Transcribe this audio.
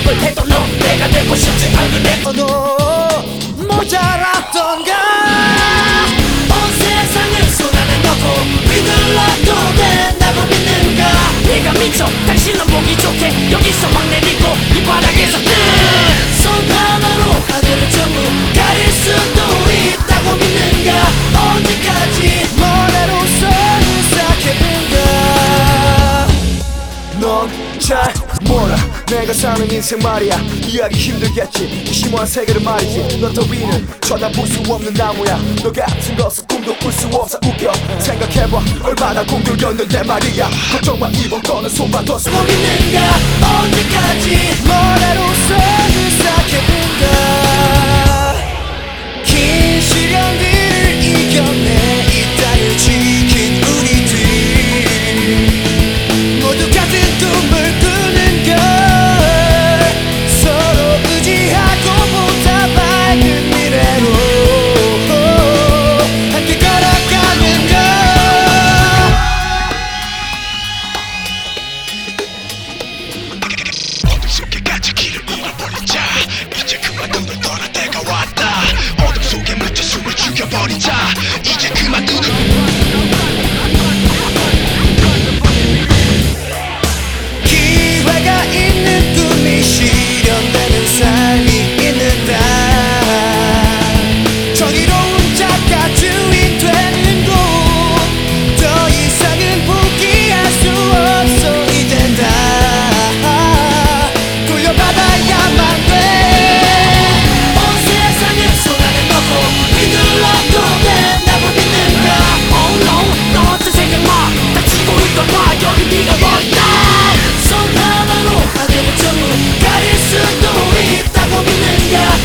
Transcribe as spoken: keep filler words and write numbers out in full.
노력을 해도 넌 내가 되고 싶지 않긴 해. 너 모자랐던가. 온 세상을 손 안에 넣고 휘둘러도 된다고 믿는가. 내가 미쳐 당신은 보기 좋게 여기서 막 내리고 이 바닥에서 손 하나로 하늘을 전부 가릴 수도 있다고 믿는가. 언제까지 모래로서 생각해본가. 넌 잘 몰라 내가 사는 인생 말이야. 이해하기 힘들겠지 이 심오한 세계를 말이지. 너 더위는 쳐다볼 수 없는 나무야. 너 같은 것은 꿈도 꿀 수 없어 웃겨. 생각해봐 얼마나 공들였는데 말이야. 걱정 마 이번 거는 손만 더 쓰고 믿는가. 언제까지 모래로서 생각해본가. 긴 시련들을 이겨내 이 땅을 지킨 우리들 모두 같은 꿈을 꾸는 걸. 서로 의지하고 보다 밝은 미래로 함께 걸어가는 걸. 어둠 속에 갇힌 길을 잃어버리자. 이제 그만 눈을 떠날 때가 왔다. 어둠 속에 묻혀 숨을 죽여버리자.